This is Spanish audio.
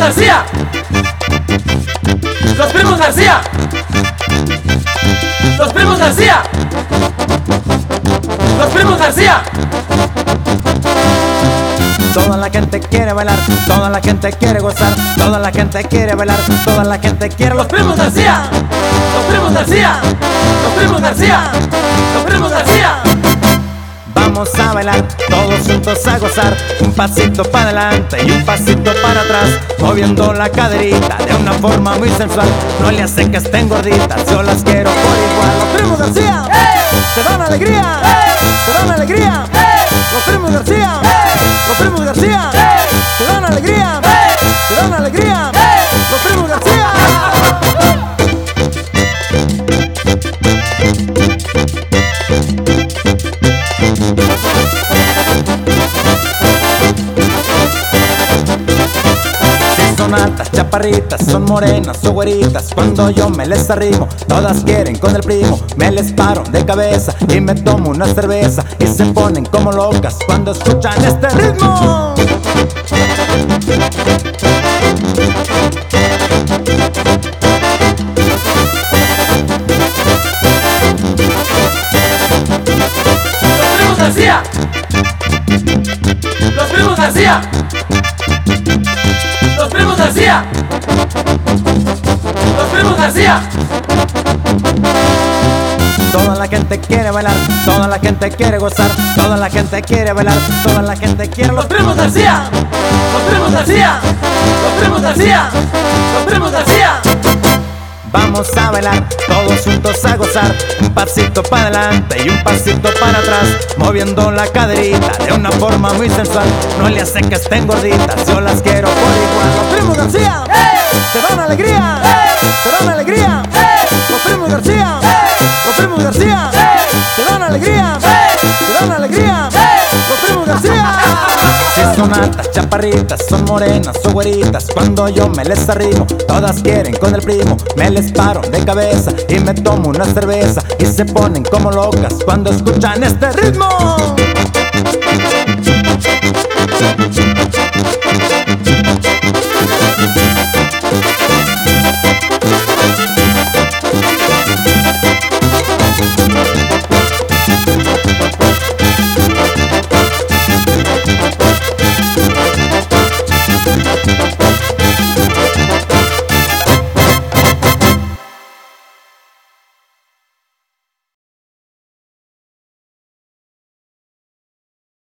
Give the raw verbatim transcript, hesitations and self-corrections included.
García. Los primos García. Los primos García. Los primos García. Toda la gente quiere bailar, toda la gente quiere gozar, toda la gente quiere bailar, toda la gente quiere. Los primos García. Los primos García. Los primos García. Los primos García. Vamos a bailar, todos juntos a gozar. Un pasito para adelante y un pasito para atrás, moviendo la caderita de una forma muy sensual. No le hace que estén gorditas, yo las quiero por igual. Los primos García, ¡hey! Te dan alegría, ¡hey! Te dan alegría, ¡hey! Los primos García, ¡hey! Los primos García, ¡hey! Te dan alegría, ¡hey! Te dan alegría, ¡hey! Los primos García. Son altas, chaparritas, son morenas o güeritas. Cuando yo me les arrimo, todas quieren con el primo. Me les paro de cabeza y me tomo una cerveza, y se ponen como locas cuando escuchan este ritmo. Los primos García. Los primos García. Los primos García. Los primos García. Toda la gente quiere bailar, toda la gente quiere gozar, toda la gente quiere bailar, toda la gente quiere. Los primos García. Los primos García. Los primos García. Los primos García. Vamos a bailar, todos juntos a gozar. Un pasito para adelante y un pasito para atrás, moviendo la caderita de una forma muy sensual. No le hace que estén gorditas, yo las quiero por igual. Los primos García, ¡hey! Te dan alegría, ¡hey! Te dan alegría, ¡hey! Los primos García, ¡hey! Los primos García, ¡hey! Te dan alegría, ¡hey! Te dan alegría, ¡hey! Los primos García. Si son altas, chaparritas, son morenas o güeritas, cuando yo me les arrimo, todas quieren con el primo. Me les paro de cabeza y me tomo una cerveza, y se ponen como locas cuando escuchan este ritmo.